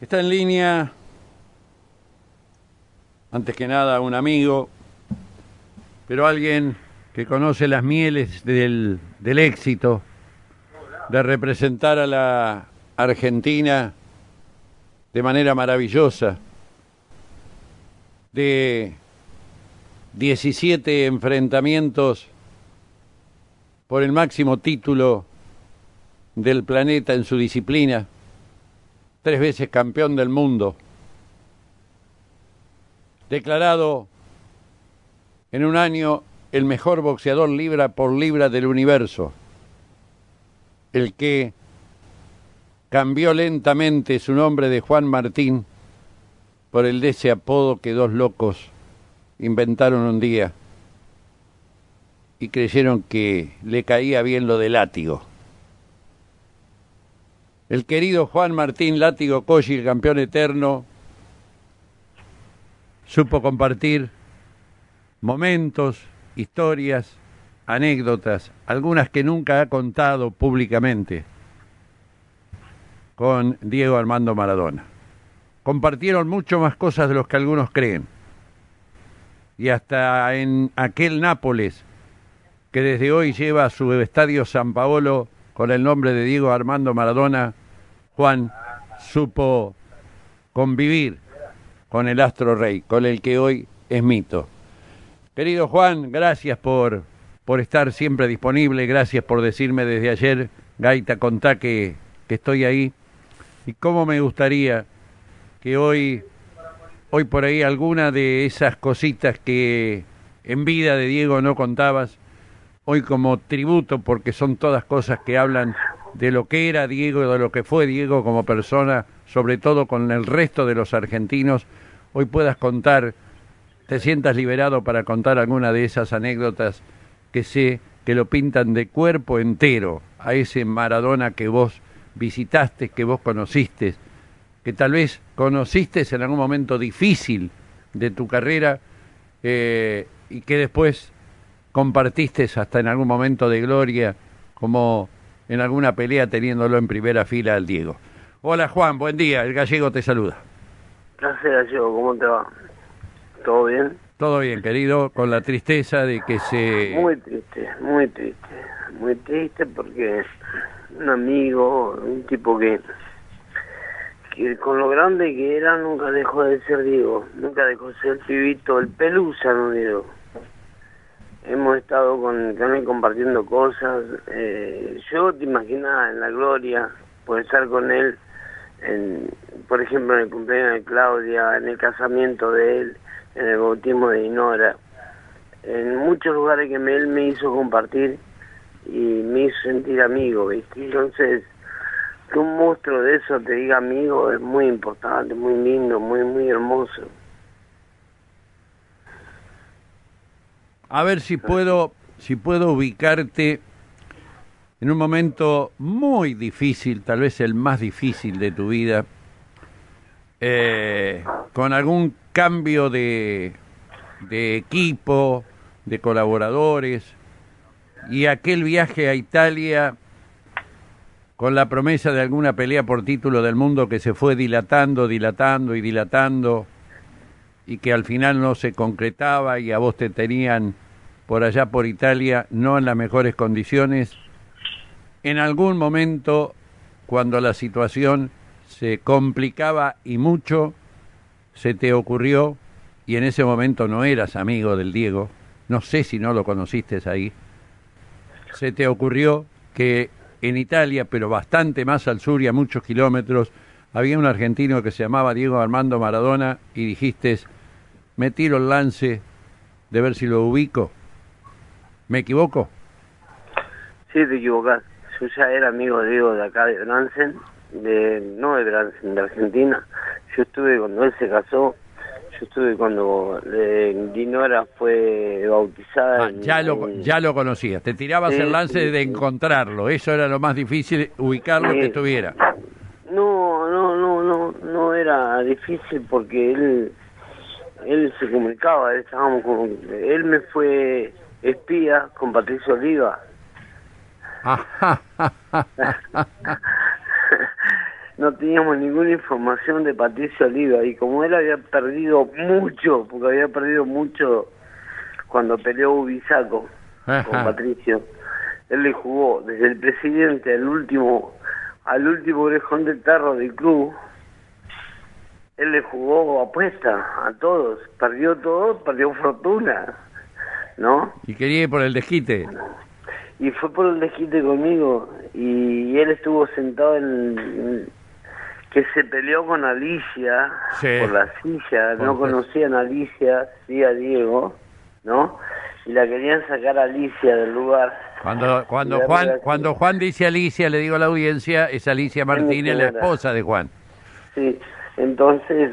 Está en línea, antes que nada, un amigo, pero alguien que conoce las mieles del éxito, de representar a la Argentina de manera maravillosa, de 17 enfrentamientos por el máximo título del planeta en su disciplina, 3 veces campeón del mundo, declarado en un año el mejor boxeador libra por libra del universo, el que cambió lentamente su nombre de Juan Martín por el de ese apodo que 2 locos inventaron un día y creyeron que le caía bien lo de látigo. El querido Juan Martín Látigo Cosci, el campeón eterno, supo compartir momentos, historias, anécdotas, algunas que nunca ha contado públicamente, con Diego Armando Maradona. Compartieron mucho más cosas de los que algunos creen. Y hasta en aquel Nápoles, que desde hoy lleva su estadio San Paolo con el nombre de Diego Armando Maradona, Juan supo convivir con el astro rey, con el que hoy es mito. Querido Juan, gracias por estar siempre disponible, gracias por decirme desde ayer, Gaita, contá que estoy ahí. Y cómo me gustaría que hoy por ahí alguna de esas cositas que en vida de Diego no contabas, hoy como tributo, porque son todas cosas que hablan de lo que era Diego, de lo que fue Diego como persona, sobre todo con el resto de los argentinos, hoy puedas contar, te sientas liberado para contar alguna de esas anécdotas que sé que lo pintan de cuerpo entero a ese Maradona que vos visitaste, que vos conociste, que tal vez conociste en algún momento difícil de tu carrera y que después compartiste hasta en algún momento de gloria, como en alguna pelea teniéndolo en primera fila al Diego. Hola Juan, buen día, el gallego te saluda. Gracias, gallego, ¿cómo te va? ¿Todo bien? Todo bien, querido, con la tristeza de que se... Muy triste porque un amigo, un tipo que con lo grande que era nunca dejó de ser Diego, nunca dejó de ser el pibito, el pelusa, no digo. Hemos estado con él compartiendo cosas, yo te imaginaba en la gloria, por estar con él, por ejemplo en el cumpleaños de Claudia, en el casamiento de él, en el bautismo de Dinora, en muchos lugares que él me hizo compartir y me hizo sentir amigo, ¿viste? Entonces, que un monstruo de eso te diga amigo es muy importante, muy lindo, muy hermoso. A ver si puedo ubicarte en un momento muy difícil, tal vez el más difícil de tu vida, con algún cambio de equipo, de colaboradores, y aquel viaje a Italia con la promesa de alguna pelea por título del mundo que se fue dilatando, y que al final no se concretaba y a vos te tenían por allá por Italia no en las mejores condiciones. En algún momento, cuando la situación se complicaba y mucho, se te ocurrió, y en ese momento no eras amigo del Diego, no sé si no lo conociste ahí, se te ocurrió que en Italia, pero bastante más al sur y a muchos kilómetros, había un argentino que se llamaba Diego Armando Maradona y dijiste, me tiro el lance de ver si lo ubico. ¿Me equivoco? Sí, te equivocás. Yo ya era amigo de Diego de acá de Bransen, no de Bransen, de Argentina. Yo estuve cuando él se casó, yo estuve cuando Dinora fue bautizada. Ya lo conocías, te tirabas el lance de encontrarlo, eso era lo más difícil, ubicarlo que estuviera. No era difícil porque él se comunicaba, él me fue espía con Patricio Oliva. no teníamos ninguna información de Patricio Oliva, y como él había perdido mucho, porque había perdido mucho cuando peleó Ubisaco con Patricio, él le jugó desde el presidente al último orejón del tarro del club. Él le jugó apuesta a todos, perdió todo, perdió fortuna, ¿no? Y quería ir por el desquite. Y fue por el desquite conmigo, y él estuvo sentado que se peleó con Alicia, sí, por la silla, no conocían a Alicia, sí a Diego, ¿no? Y la querían sacar a Alicia del lugar. Cuando Juan dice Alicia, le digo a la audiencia, es Alicia Martínez, la esposa de Juan. Sí, entonces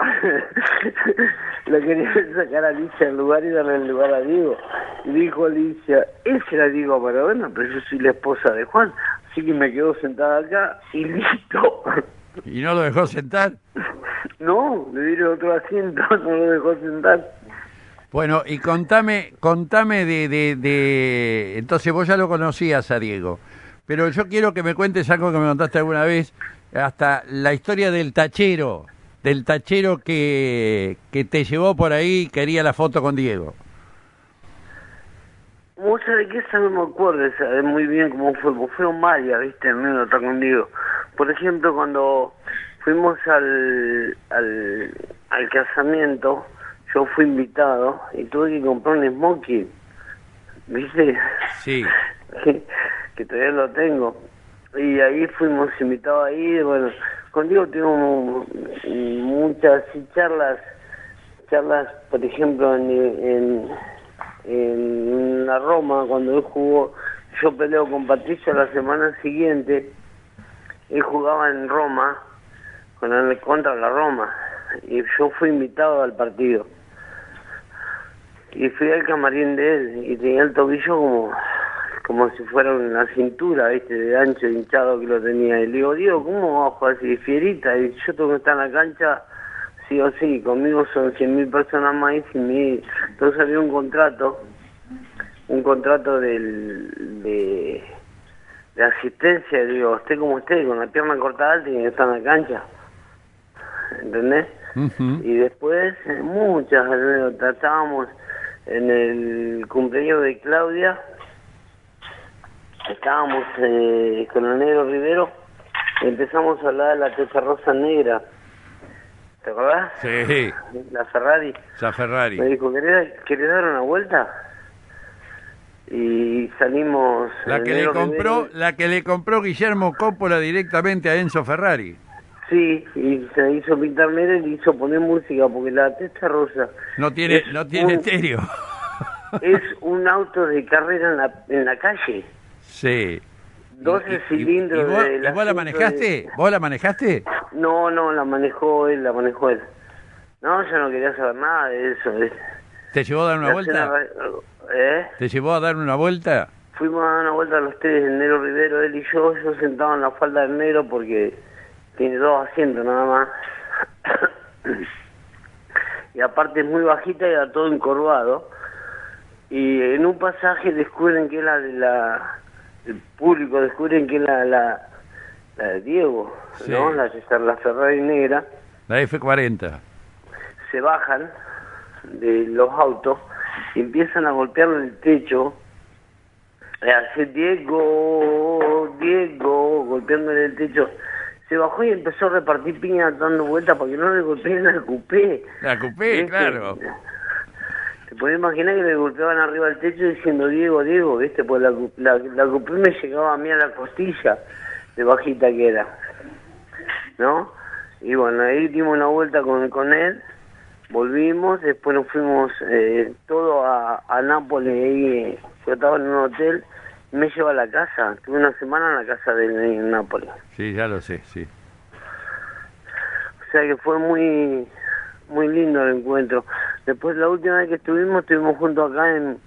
la querían sacar a Alicia del lugar y darle el lugar a Diego. Y dijo Alicia, él se la digo a Maradona, pero yo soy la esposa de Juan, así que me quedo sentada acá y listo. ¿Y no lo dejó sentar? No, le dieron otro asiento, no lo dejó sentar. Bueno, y contame de... Entonces vos ya lo conocías a Diego, pero yo quiero que me cuentes algo que me contaste alguna vez, hasta la historia del tachero que te llevó por ahí y quería la foto con Diego. Vos sabés que esa no me acuerdo muy bien cómo fue, porque fueron varias, viste, en medio está con Diego. Por ejemplo, cuando fuimos al casamiento, yo fui invitado y tuve que comprar un smoking, ¿viste? Sí. que todavía lo tengo. Y ahí fuimos invitados ahí, bueno, contigo tuvimos muchas charlas, por ejemplo, en la Roma, cuando él jugó, yo peleo con Patricio la semana siguiente, él jugaba en Roma, contra la Roma, y yo fui invitado al partido. Y fui al camarín de él, y tenía el tobillo como si fuera una cintura, ¿viste? De ancho, hinchado que lo tenía. Y le digo, Diego, ¿cómo vas a jugar así? Fierita, y yo tengo que estar en la cancha, sí o sí, conmigo son 100.000 personas más y 100.000. Entonces había un contrato de asistencia, digo, esté como esté, con la pierna cortada, tiene que estar en la cancha. ¿Entendés? Uh-huh. Y después, muchas anécdotas. Estábamos en el cumpleaños de Claudia, estábamos con el negro Rivero, y empezamos a hablar de la Tesa Rosa Negra. ¿Te acordás? Sí. La Ferrari. La Ferrari. Me dijo, ¿querés dar una vuelta? Y salimos... La que le compró Guillermo Coppola directamente a Enzo Ferrari. Sí, y se hizo pintar negro y le hizo poner música, porque la Testa Rosa... No tiene estéreo. Es un auto de carrera en la calle. Sí. 12 cilindros. ¿Y vos la manejaste? ¿Vos la manejaste? No, la manejó él. No, yo no quería saber nada de eso. ¿Te llevó a dar una vuelta? ¿Te llevó a dar una vuelta? Fuimos a dar una vuelta a los tres, el negro Rivero, él y yo sentado en la falda del negro porque tiene 2 asientos nada más. Y aparte es muy bajita y era todo encorvado. Y en un pasaje descubren que es el público descubren que es la de Diego, sí, ¿no? La Ferrari negra. La F40. Se bajan de los autos y empiezan a golpear el techo, hace Diego, golpeando en el techo. Se bajó y empezó a repartir piñas dando vueltas para que no le golpeen al cupé. La cupé, claro. Te podés imaginar que le golpeaban arriba del techo diciendo Diego, ¿viste? Pues la cupé me llegaba a mí a la costilla, de bajita que era, ¿no? Y bueno, ahí dimos una vuelta con él, volvimos, después nos fuimos todo a Nápoles, ahí yo estaba en un hotel, me lleva a la casa, tuve una semana en la casa de él en Nápoles. Sí, ya lo sé, sí. O sea que fue muy lindo el encuentro. Después la última vez que estuvimos juntos acá en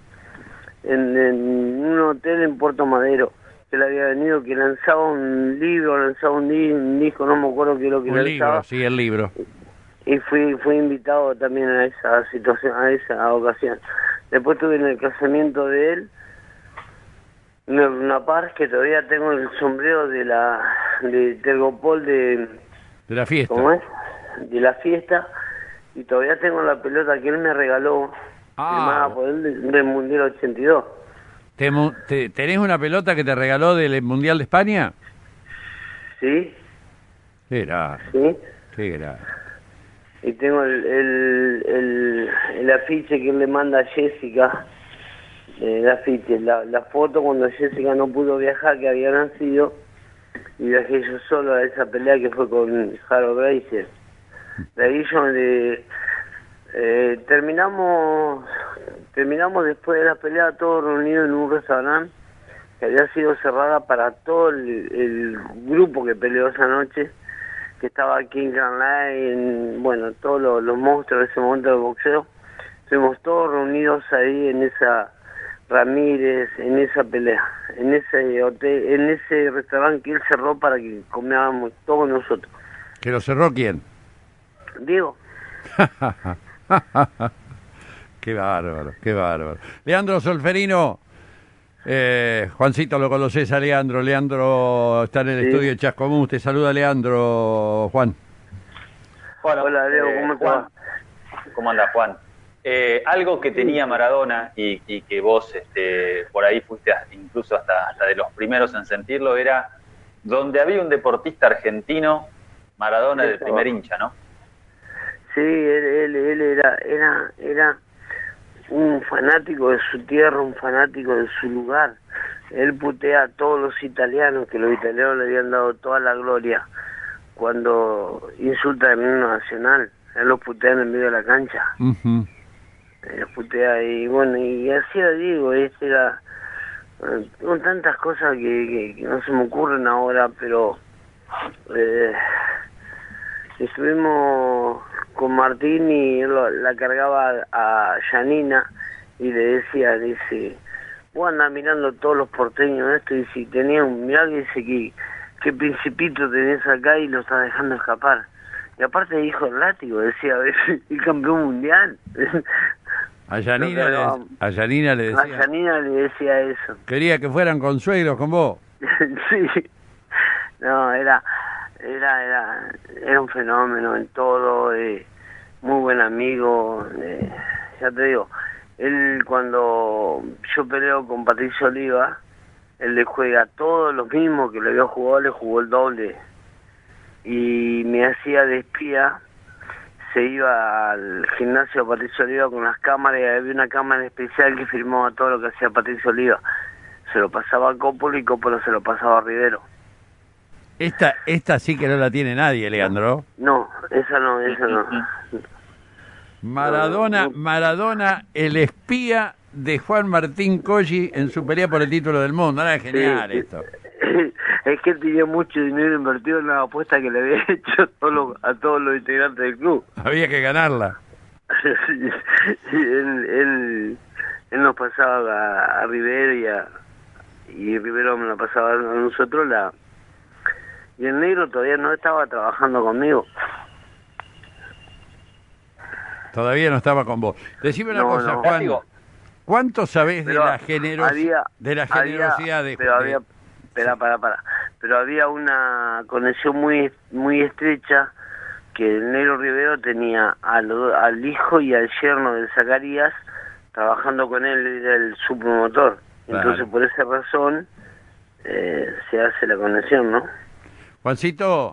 un hotel en Puerto Madero, que él había venido, que lanzaba un libro, un disco, no me acuerdo qué es lo que un lanzaba. Libro, sí, el libro. Y fui invitado también a esa situación, a esa ocasión. Después estuve en el casamiento de él, en una par que todavía tengo el sombrero de la de Tergopol De la fiesta. ¿cómo es? De la fiesta, y todavía tengo la pelota que él me regaló, firmada por él del Mundial 82. ¿Tenés una pelota que te regaló del Mundial de España? ¿Sí? Qué grande, ¿Sí? qué grande. Y tengo el afiche que él le manda a Jessica, el afiche, la foto cuando Jessica no pudo viajar, que había nacido, y viajé yo solo a esa pelea que fue con Harold Gracie. De ahí terminamos después de la pelea todos reunidos en un restaurante que había sido cerrada para todo el grupo que peleó esa noche, que estaba King Line, bueno, todos los monstruos de ese momento del boxeo. Estuvimos todos reunidos ahí en esa Ramírez, en esa pelea, en ese hotel, en ese restaurante que él cerró para que comiéramos todos nosotros. ¿Que lo cerró quién? Diego. Qué bárbaro, qué bárbaro. Leandro Solferino, Juancito, lo conoces a Leandro. Leandro está en el estudio de Chascomús. Te saluda Leandro, Juan. Bueno, hola, Leo, ¿cómo te va? ¿Cómo anda, Juan? Algo que tenía Maradona y que vos por ahí fuiste incluso hasta de los primeros en sentirlo, era donde había un deportista argentino, Maradona era el primer hincha, ¿no? Sí, él era un fanático de su tierra, un fanático de su lugar. Él putea a todos los italianos, que los italianos le habían dado toda la gloria cuando insulta al himno nacional. Él los putea en el medio de la cancha. Los putea y bueno, y así lo digo, era con tantas cosas que no se me ocurren ahora, pero estuvimos con Martín y él la cargaba a Janina y le decía, dice, vos andás mirando todos los porteños esto, y si tenía mirá que dice que Principito tenés acá y lo estás dejando escapar. Y aparte dijo el látigo, decía, a ver, el campeón mundial. A Janina le decía. A Janina le decía eso. Quería que fueran consuegros con vos. Sí. No, era un fenómeno en todo, muy buen amigo, ya te digo, él cuando yo peleo con Patricio Oliva, él le juega todo lo mismo que le había jugado, le jugó el doble, y me hacía de espía, se iba al gimnasio de Patricio Oliva con las cámaras, y había una cámara especial que filmaba todo lo que hacía Patricio Oliva, se lo pasaba a Coppola y Coppola se lo pasaba a Rivero. Esta sí que no la tiene nadie, Leandro. No, esa no. Maradona, el espía de Juan Martín Colli en su pelea por el título del mundo. Era genial esto. Es que él tenía mucho dinero invertido en la apuesta que le había hecho a todos los integrantes del club. Había que ganarla. él nos pasaba a Rivero y Rivero me la pasaba a nosotros y el negro todavía no estaba trabajando conmigo. Todavía no estaba con vos. Decime una cosa, Juan. ¿Cuánto sabés de la generosidad de Juan? Pero había una conexión muy muy estrecha que el negro Rivero tenía al hijo y al yerno de Zacarías trabajando con él, era el su promotor. Entonces, claro, por esa razón se hace la conexión, ¿no? Juancito,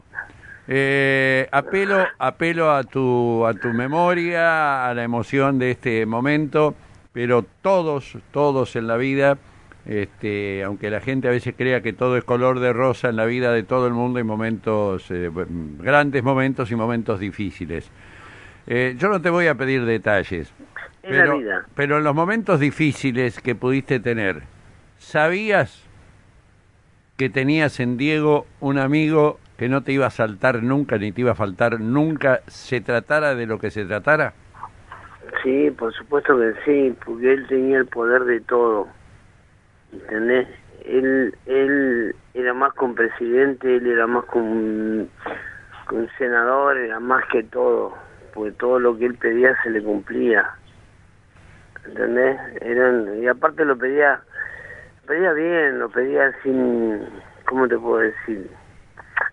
apelo a tu memoria, a la emoción de este momento, pero todos en la vida, aunque la gente a veces crea que todo es color de rosa, en la vida de todo el mundo hay momentos, grandes momentos y momentos difíciles. Yo no te voy a pedir detalles, pero en los momentos difíciles que pudiste tener, ¿sabías que tenías en Diego un amigo que no te iba a saltar nunca, ni te iba a faltar nunca, se tratara de lo que se tratara? Sí, por supuesto que sí, porque él tenía el poder de todo, ¿entendés? Él era más con presidente, él era más con senador, era más que todo, porque todo lo que él pedía se le cumplía, ¿entendés? Y aparte lo pedía bien, lo pedía sin, ¿cómo te puedo decir?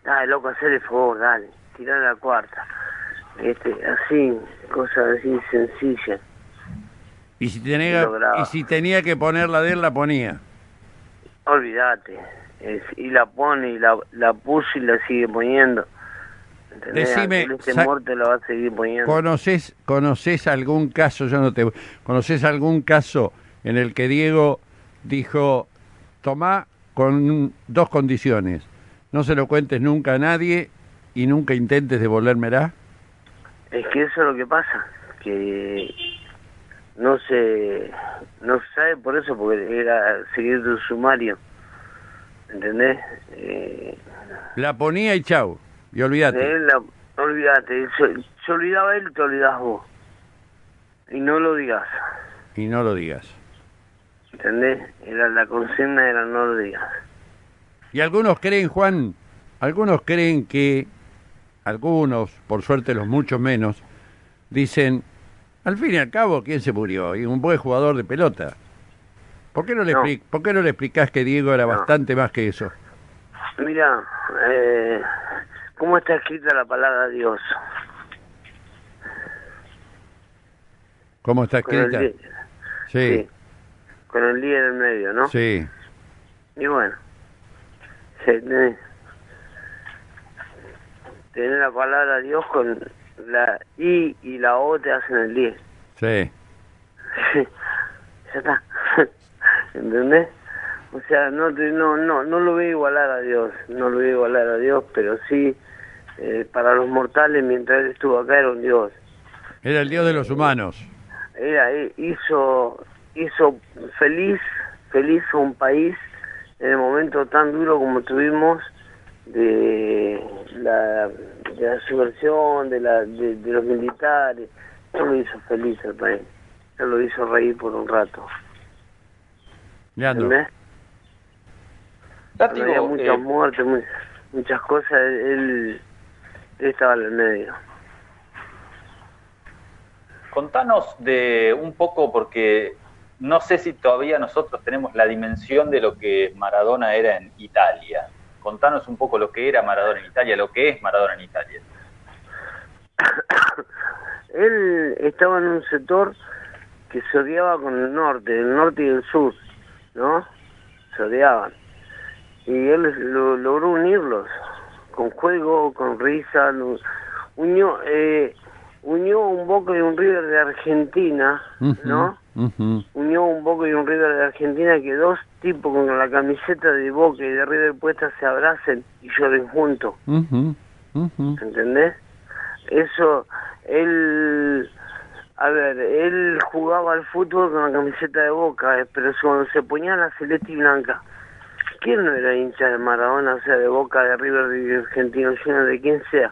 Dale, loco, hacer el favor, dale, tirar la cuarta. Así, cosas así sencillas. Y si Lograba. tenía que ponerla de él, la ponía. Olvídate. Y la pone, y la puso y la sigue poniendo. ¿Entendés? Decime, muerte la va a seguir poniendo. ¿Conoces algún caso, conoces algún caso en el que Diego dijo, tomá con dos condiciones, no se lo cuentes nunca a nadie y nunca intentes devolvérmela? Es que eso es lo que pasa, que no se sabe por eso, porque era secreto sumario, ¿entendés? La ponía y chau, y olvídate. Olvídate, se olvidaba él y te olvidás vos. Y no lo digas. Y no lo digas. ¿Entendés? La consigna era no lo digas. Y algunos creen, Juan, que, por suerte los muchos menos, dicen, al fin y al cabo, ¿quién se murió? Y un buen jugador de pelota. ¿Por qué no le explicás que Diego era bastante más que eso? Mira, ¿cómo está escrita la palabra Dios? ¿Cómo está escrita? Sí. Con el día en el medio, ¿no? Sí. Y bueno, tenés la palabra Dios con la I y la O te hacen el 10. Sí. Ya está. ¿Entendés? O sea, no lo voy a igualar a Dios, pero sí, para los mortales, mientras él estuvo acá, era un Dios. Era el Dios de los humanos. Hizo feliz a un país en el momento tan duro como tuvimos de la subversión, de los militares. Él lo hizo feliz al país, él lo hizo reír por un rato. ¿Entendés? Había muchas muertes, muchas cosas, él estaba en el medio. Contanos de un poco, porque no sé si todavía nosotros tenemos la dimensión de lo que Maradona era en Italia. Contanos un poco lo que era Maradona en Italia, lo que es Maradona en Italia. Él estaba en un sector que se odiaba con el norte y el sur, ¿no? Se odiaban. Y él logró unirlos, con juego, con risa, unió un Boca y un River de Argentina, ¿no? Unió un Boca y un River de Argentina, que dos tipos con la camiseta de Boca y de River puesta se abracen y lloren juntos. ¿Entendés? Eso, él jugaba al fútbol con la camiseta de Boca, pero cuando se ponía la celeste y blanca, ¿quién no era hincha de Maradona, o sea, de Boca, de River, de Argentino, lleno de quien sea?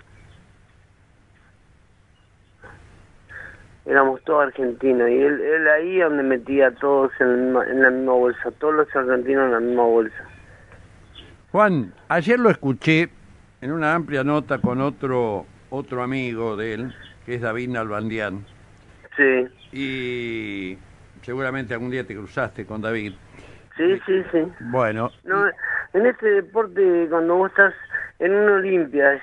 Éramos todos argentinos, y él ahí donde metía a todos en la misma bolsa, todos los argentinos en la misma bolsa. Juan, ayer lo escuché en una amplia nota con otro amigo de él, que es David Nalbandián. Sí. Y seguramente algún día te cruzaste con David. Sí. Bueno. No, en este deporte, cuando vos estás en una Olimpia,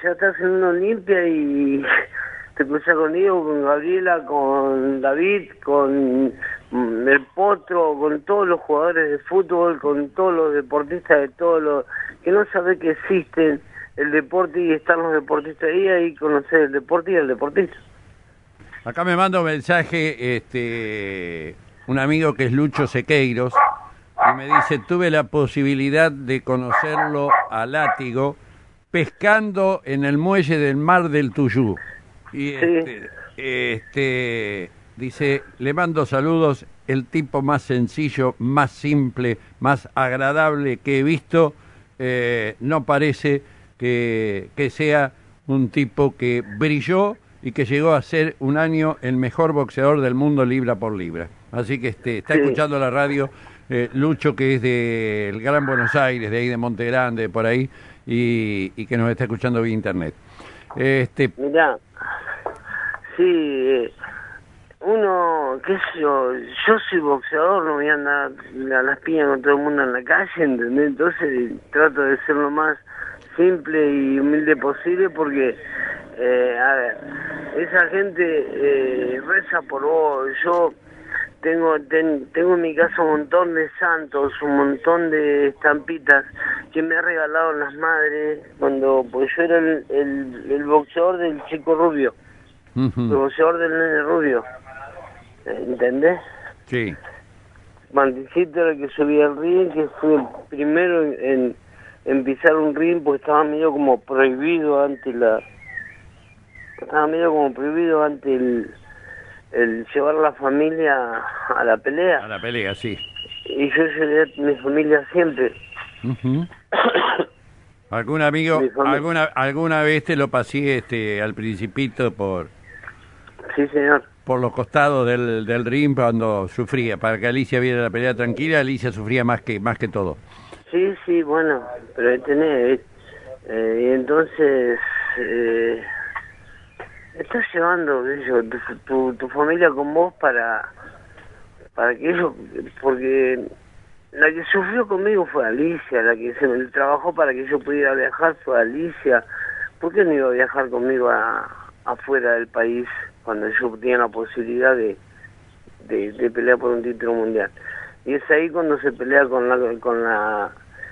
y te cruzas con Diego, con Gabriela, con David, con el Potro, con todos los jugadores de fútbol, con todos los deportistas de todos los que no sabés que existen el deporte y están los deportistas ahí conocer el deporte y el deportista. Acá me manda un mensaje un amigo que es Lucho Sequeiros y me dice, tuve la posibilidad de conocerlo a Látigo pescando en el muelle del Mar del Tuyú. Y dice, le mando saludos, el tipo más sencillo, más simple, más agradable que he visto, no parece que sea un tipo que brilló y que llegó a ser un año el mejor boxeador del mundo libra por libra. Así que está escuchando la radio Lucho, que es del Gran Buenos Aires, de ahí de Monte Grande, por ahí, y que nos está escuchando vía internet. Mirá, sí, uno, qué sé yo soy boxeador, no voy a andar a las piñas con todo el mundo en la calle, ¿entendés? Entonces trato de ser lo más simple y humilde posible, porque, a ver, esa gente reza por vos. Yo tengo en mi casa un montón de santos, un montón de estampitas que me ha regalado las madres pues yo era el boxeador del chico rubio, el boxeador del nene rubio, ¿entendés? Sí. Manticito era el que subía al ring, que fue el primero en pisar un ring, porque estaba medio como prohibido ante el llevar a la familia a la pelea. A la pelea, sí. Y yo llevé a mi familia siempre. ¿Algún amigo, alguna vez te lo pasé al Principito Sí, señor. por los costados del ring cuando sufría? Para que Alicia viera la pelea tranquila, Alicia sufría más que todo. Sí, bueno, pero y entonces estás llevando tu familia con vos para que ellos, porque la que sufrió conmigo fue Alicia, la que se me trabajó para que yo pudiera viajar fue Alicia. ¿Por qué no iba a viajar conmigo afuera del país cuando yo tenía la posibilidad de pelear por un título mundial? Y es ahí cuando se pelea con la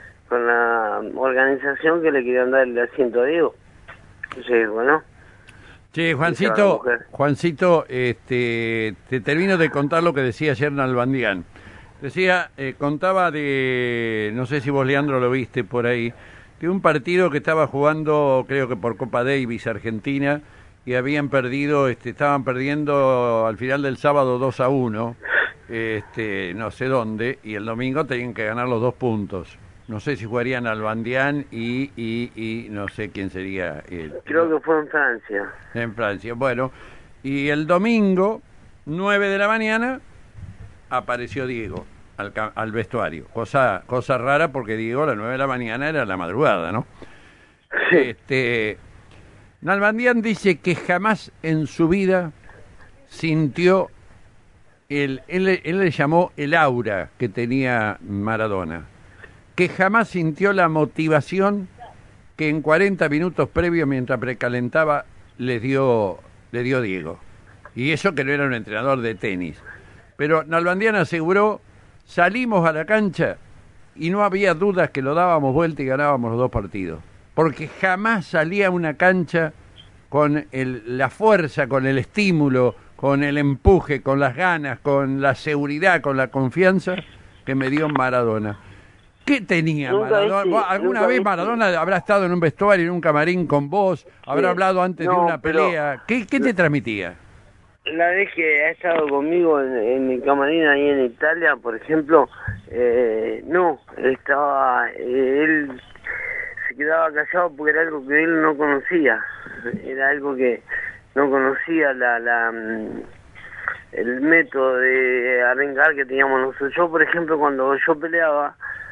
organización que le querían dar el asiento a Diego. Entonces, bueno. Sí, Juancito, te termino de contar lo que decía ayer Nalbandián. Decía, contaba de, no sé si vos, Leandro, lo viste por ahí, de un partido que estaba jugando, creo que por Copa Davis, Argentina, y habían perdido, estaban perdiendo al final del sábado 2-1, no sé dónde, y el domingo tenían que ganar los 2 puntos. No sé si jugarían Nalbandián y no sé quién sería. Creo que fue en Francia. En Francia, bueno. Y el domingo, 9 de la mañana, apareció Diego al vestuario. Cosa rara, porque Diego a las 9 de la mañana era la madrugada, ¿no? Sí. Nalbandián dice que jamás en su vida sintió él le llamó el aura que tenía Maradona, que jamás sintió la motivación que en 40 minutos previos, mientras precalentaba, le dio Diego. Y eso que no era un entrenador de tenis. Pero Nalbandián aseguró, salimos a la cancha y no había dudas que lo dábamos vuelta y ganábamos los 2 partidos. Porque jamás salía a una cancha con la fuerza, con el estímulo, con el empuje, con las ganas, con la seguridad, con la confianza que me dio Maradona. ¿Qué tenía Maradona? ¿Alguna vez Maradona habrá estado en un vestuario, en un camarín con vos? ¿Habrá hablado antes de una pelea? ¿Qué te transmitía? La vez que ha estado conmigo en mi camarín ahí en Italia, por ejemplo, no, él se quedaba callado porque era algo que él no conocía. Era algo que no conocía el método de arrancar que teníamos nosotros. Yo, por ejemplo, cuando yo peleaba,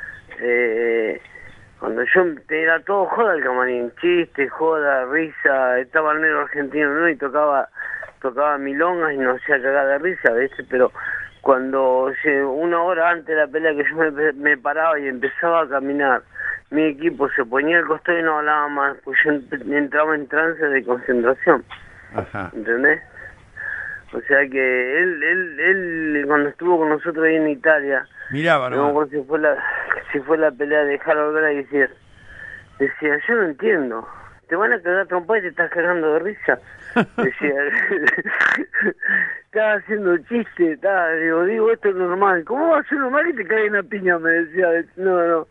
era todo joda el camarín, chiste, joda, risa, estaba el negro argentino, ¿no? Y tocaba milongas y nos hacía cagar de risa, ¿viste? Pero cuando 1 hora antes de la pelea que yo me paraba y empezaba a caminar, mi equipo se ponía al costado y no hablaba más, pues yo entraba en trance de concentración. Ajá. ¿Entendés? O sea que él cuando estuvo con nosotros ahí en Italia, miraba, ¿no? No, si fue la pelea de Harold Gray, decía, yo no entiendo, te van a cagar trompa y te estás cagando de risa. Decía, estaba haciendo chiste, digo, esto es normal. ¿Cómo va a ser normal y te cae una piña? Me decía, no.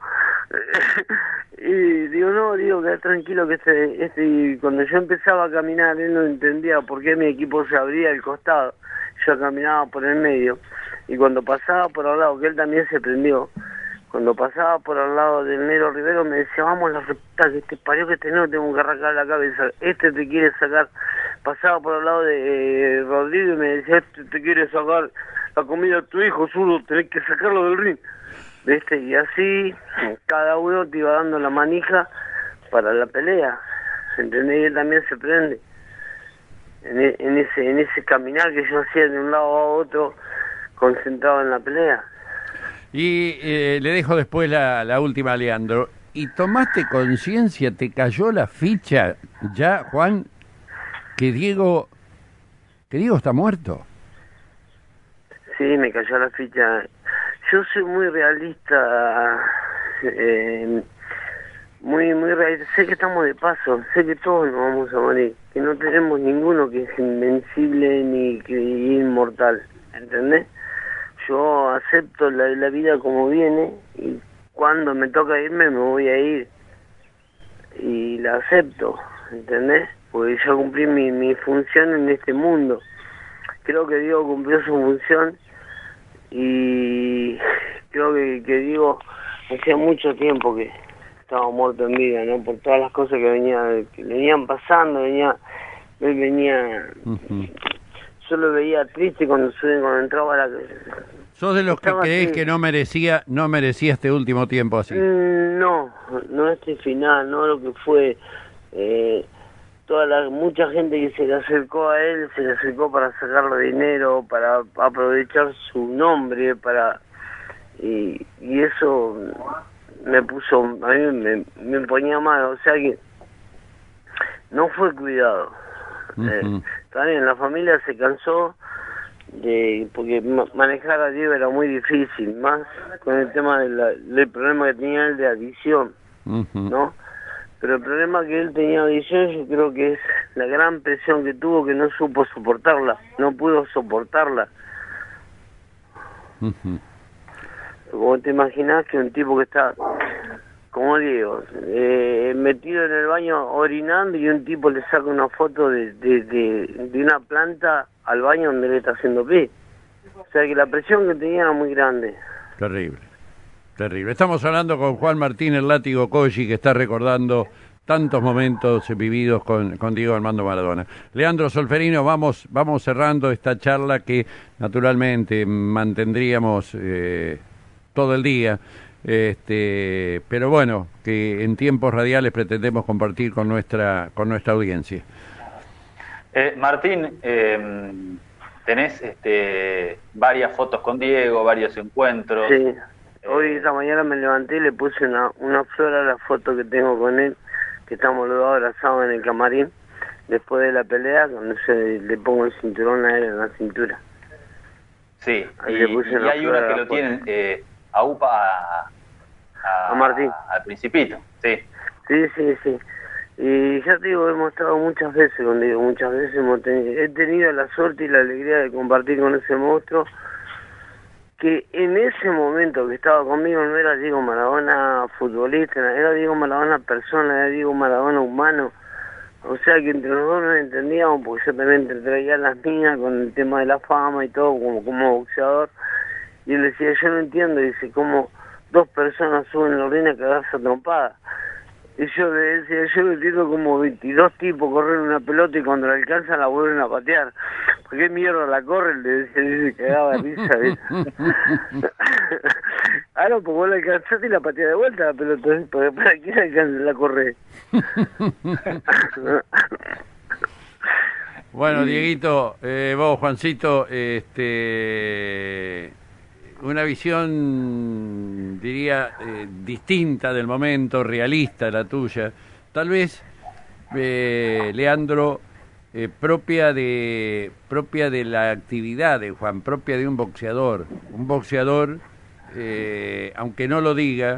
Y digo, quedá tranquilo que y cuando yo empezaba a caminar, él no entendía por qué mi equipo se abría al costado. Yo caminaba por el medio, y cuando pasaba por al lado, que él también se prendió, cuando pasaba por al lado del Nero Rivero me decía, vamos la repita, que te parió que no tengo que arrancar la cabeza, te quiere sacar. Pasaba por al lado de Rodrigo y me decía, te quiere sacar la comida de tu hijo, zurdo, tenés que sacarlo del ring. ¿Viste? Y así cada uno te iba dando la manija para la pelea, ¿entendés? Y él también se prende en ese caminar que yo hacía de un lado a otro, concentrado en la pelea. Y le dejo después la última a Leandro. y tomaste conciencia, te cayó la ficha ya, Juan, que Diego está muerto. Sí, me cayó la ficha. Yo soy muy realista, muy realista. Sé que estamos de paso, sé que todos nos vamos a morir, que no tenemos ninguno que es invencible ni que es inmortal, ¿entendés? Yo acepto la vida como viene y cuando me toca irme me voy a ir y la acepto, ¿entendés? Porque yo cumplí mi función en este mundo. Creo que Diego cumplió su función y creo que Diego hacía mucho tiempo que estaba muerto en vida, ¿no? Por todas las cosas que venían pasando, él venía... Uh-huh. Yo lo veía triste cuando entraba a la... ¿Sos de los que crees que no merecía este último tiempo así? No este final, no lo que fue. Mucha gente que se le acercó a él, se le acercó para sacarle dinero, para aprovechar su nombre, y eso me puso, a mí me ponía mal, o sea que no fue cuidado. Uh-huh. También la familia se cansó porque manejar a Diego era muy difícil, más con el tema del problema que tenía él de adicción, uh-huh, ¿no? Pero el problema que él tenía de adicción, yo creo que es la gran presión que tuvo, que no supo soportarla, no pudo soportarla. uh-huh. Como te imaginás que un tipo que está, como digo, metido en el baño orinando y un tipo le saca una foto de una planta al baño donde le está haciendo pis. O sea que la presión que tenía era muy grande. Terrible. Estamos hablando con Juan Martín el Látigo Colli, que está recordando tantos momentos vividos con Diego Armando Maradona. Leandro Solferino, vamos cerrando esta charla que naturalmente mantendríamos todo el día, pero bueno, que en tiempos radiales pretendemos compartir con nuestra audiencia. Martín, tenés varias fotos con Diego, varios encuentros. Sí. Hoy esta mañana me levanté y le puse una flor a la foto que tengo con él, que estamos los dos abrazados en el camarín, después de la pelea, cuando le pongo el cinturón a él en la cintura. Sí, y hay una que lo tienen a UPA a Martín. Al Principito, sí. Sí. Y ya te digo, hemos estado muchas veces con Diego, muchas veces he tenido la suerte y la alegría de compartir con ese monstruo, que en ese momento que estaba conmigo no era Diego Maradona futbolista, era Diego Maradona persona, era Diego Maradona humano. O sea que entre los dos nos entendíamos, porque yo también traía las mías con el tema de la fama y todo, como boxeador. Y él decía, yo no entiendo, dice, cómo dos personas suben la orina a cagarse a trompada. Y yo le decía, yo no entiendo cómo 22 tipos corren una pelota y cuando la alcanzan la vuelven a patear. ¿Por qué mierda la corren? Le decía, y se cagaba de risa, ¿ves? Ah, no, pues vos la alcanzaste y la pateás de vuelta la pelota, ¿eh? Porque para quién alcanza la corre. Bueno, Dieguito, vos, Juancito, una visión, diría, distinta del momento, realista la tuya. Tal vez, Leandro, propia de la actividad de Juan, propia de un boxeador. Un boxeador, aunque no lo diga,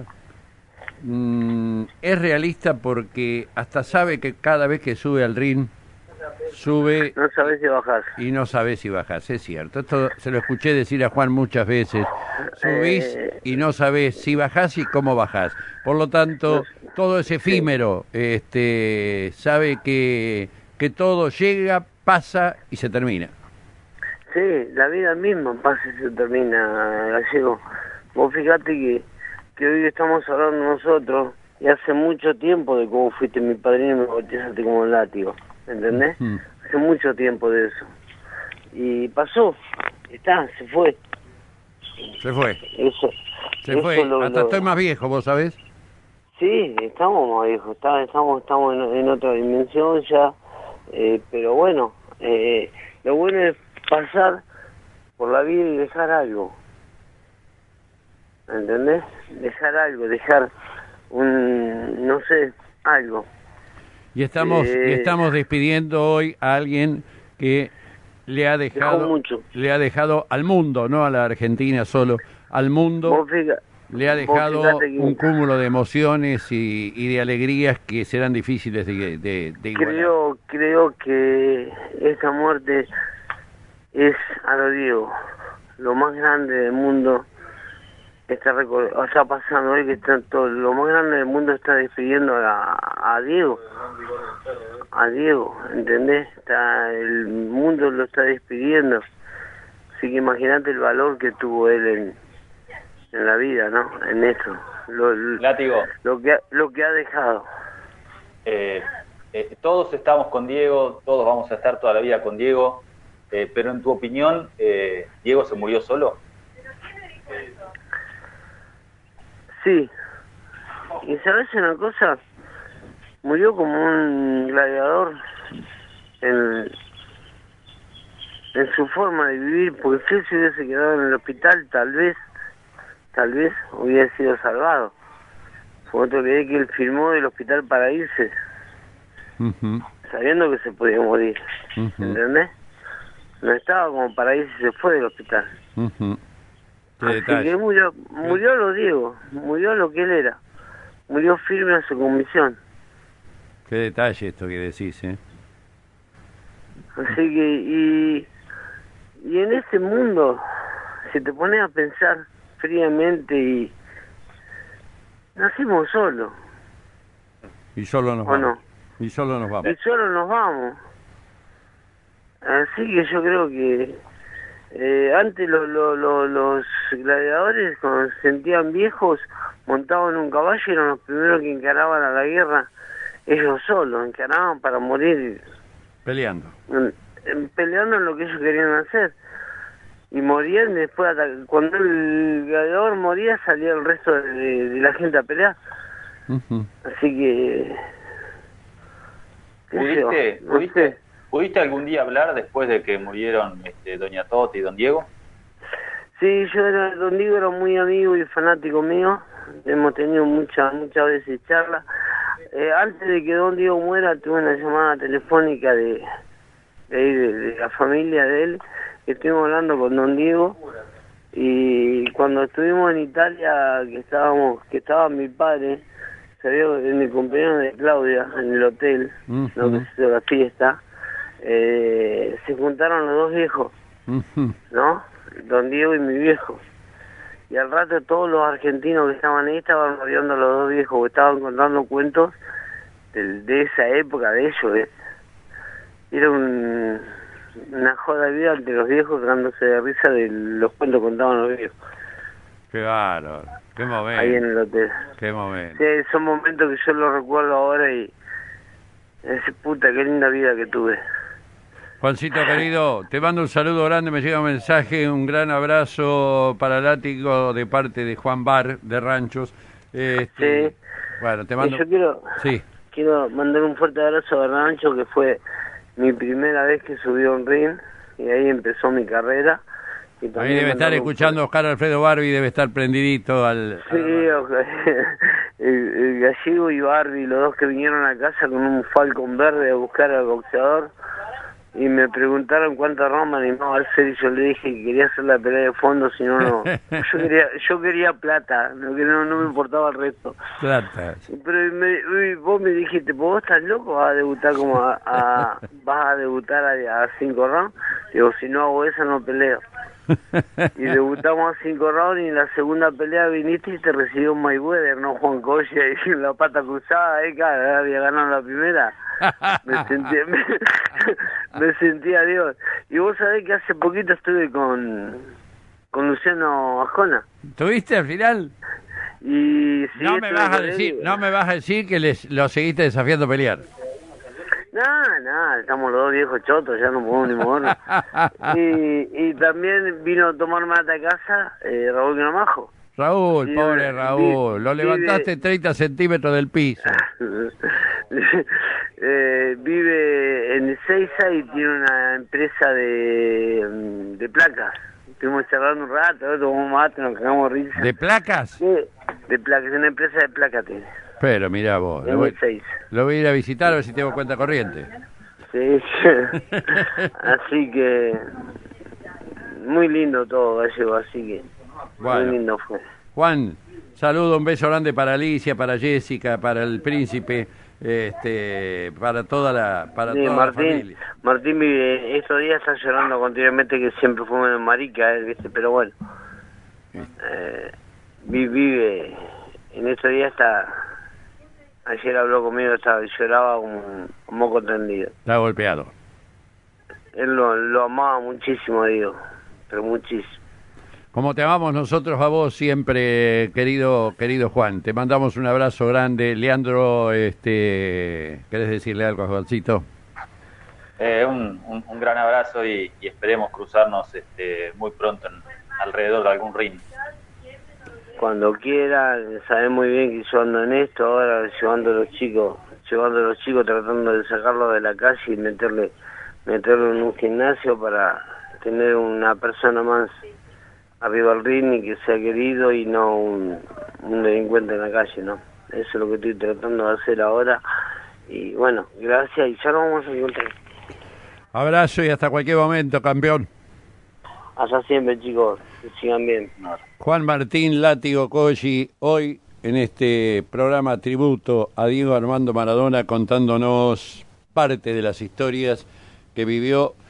es realista porque hasta sabe que cada vez que sube al ring, sube... No sabés si bajás. Y no sabés si bajás, es cierto. Esto se lo escuché decir a Juan muchas veces. Subís y no sabés si bajás y cómo bajás. Por lo tanto, todo es efímero. Sabe que todo llega, pasa y se termina. Sí, la vida misma pasa y se termina, Gallego. Vos fijate que hoy estamos hablando nosotros y hace mucho tiempo de cómo fuiste mi padrino y me bautizaste como un látigo. ¿Entendés? Hace mucho tiempo de eso. Y pasó, se fue. Se fue. Eso. Se fue. Hasta estoy más viejo, ¿vos sabés? Sí, estamos más viejos. Estamos en otra dimensión ya. Pero bueno, lo bueno es pasar por la vida y dejar algo. ¿Entendés? Dejar algo, dejar no sé, algo. Y estamos despidiendo hoy a alguien que le ha Dejó mucho. al mundo, no a la Argentina solo, al mundo. Le ha dejado un cúmulo de emociones y de alegrías que serán difíciles de igualar. Creo que esta muerte es, a lo digo, lo más grande del mundo. Está pasando hoy que está todo, lo más grande del mundo está despidiendo a Diego. A Diego, ¿entendés? El mundo lo está despidiendo. Así que imagínate el valor que tuvo él en la vida, ¿no? En eso. Látigo. Lo que ha dejado. Todos estamos con Diego, todos vamos a estar toda la vida con Diego, pero en tu opinión, ¿Diego se murió solo? Sí. ¿Y sabes una cosa? Murió como un gladiador en su forma de vivir, porque si él se hubiese quedado en el hospital, tal vez hubiera sido salvado. Por otro que él firmó del hospital para irse, sabiendo que se podía morir, ¿entendés? No estaba como para irse, se fue del hospital. Así que murió lo Diego, murió lo que él era, murió firme a su convicción. Qué detalle esto que decís, ¿eh? Así que, y en este mundo, si te pones a pensar fríamente, y nacimos solos. Y solo nos vamos. No. Y solo nos vamos. Y solo nos vamos. Así que yo creo que antes los gladiadores, cuando se sentían viejos, montaban en un caballo y eran los primeros que encaraban a la guerra. Ellos solos encaraban para morir. Peleando. Peleando en lo que ellos querían hacer. Y morían después, cuando el gladiador moría, salía el resto de la gente a pelear. Así que... ¿Pudiste algún día hablar después de que murieron Doña Tota y Don Diego? Sí, Don Diego era muy amigo y fanático mío. Hemos tenido muchas veces charlas. Antes de que Don Diego muera, tuve una llamada telefónica de la familia de él. Estuvimos hablando con Don Diego, y cuando estuvimos en Italia, que estaba mi padre, salió en el cumpleaños de Claudia, en el hotel, lo que se hizo la fiesta, se juntaron los dos viejos, ¿no? Don Diego y mi viejo. Y al rato todos los argentinos que estaban ahí estaban rodeando a los dos viejos, que estaban contando cuentos de esa época de ellos. Era una joda de vida entre los viejos, dándose de risa de los cuentos que contaban los viejos. Qué bárbaro, qué momento. Ahí en el hotel. Qué momento. Sí, son momentos que yo los recuerdo ahora y... puta, qué linda vida que tuve. Juancito querido, te mando un saludo grande, me llega un mensaje, un gran abrazo para Látigo de parte de Juan Bar, de Ranchos. Sí. Bueno, te mando... Yo quiero mandar un fuerte abrazo a Rancho, que fue mi primera vez que subí a un ring, y ahí empezó mi carrera. Y ahí debe estar escuchando a Oscar Alfredo Barbie, debe estar prendidito al... Sí, el Gallego y Barbie, los dos que vinieron a casa con un Falcon verde a buscar al boxeador, y me preguntaron cuánta round me animaba a hacer, y yo le dije que quería hacer la pelea de fondo, si no, yo quería plata, no me importaba el resto. Plata. Pero vos me dijiste, ¿vos estás loco? ¿Vas a debutar vas a debutar a 5 rounds? Digo, si no hago eso no peleo. Y debutamos a 5 rounds, y en la segunda pelea viniste y te recibió Mayweather, no Juan Colla, y la pata cruzada, cara, había ganado la primera. Me sentía Dios. Y vos sabés que hace poquito estuve con Luciano Ascona. ¿Tuviste al final? Y sí, no me vas a decir que lo seguiste desafiando a pelear. No, estamos los dos viejos chotos, ya no podemos ni movernos. y también vino a tomar mate a casa Raúl Gramajo. Raúl, pobre Raúl, lo levantaste 30 centímetros del piso. Vive en Ezeiza y tiene una empresa de placas. Estuvimos charlando un rato, tomamos mate, nos cagamos risa. ¿De placas? Sí, de placas, es una empresa de placas tiene. Pero mirá vos, En el 6. lo voy a ir a visitar a ver si tengo cuenta corriente. Sí, sí. Así que muy lindo todo Gallego, así que Bueno. muy lindo fue. Juan, saludo, un beso grande para Alicia, para Jessica, para el príncipe, para toda la Sí, toda la familia. Martín vive, estos días está llorando continuamente que siempre fue una marica, ¿viste? Pero bueno, vive, en estos días ayer habló conmigo, lloraba como un moco tendido. Está golpeado. Él lo amaba muchísimo, digo, pero muchísimo. Como te amamos nosotros a vos siempre, querido Juan. Te mandamos un abrazo grande. Leandro, ¿querés decirle algo a Juancito? Un gran abrazo y esperemos cruzarnos muy pronto alrededor de algún ring. Cuando quiera, sabés muy bien que yo ando en esto, ahora llevando a los chicos, tratando de sacarlos de la calle y meterlo en un gimnasio para tener una persona más arriba del ring y que sea querido y no un delincuente en la calle, ¿no? Eso es lo que estoy tratando de hacer ahora y bueno, gracias y ya nos vamos a encontrar. Abrazo y hasta cualquier momento, campeón. Hasta siempre, chicos, que sigan bien. Juan Martín Látigo Colli, hoy en este programa tributo a Diego Armando Maradona, contándonos parte de las historias que vivió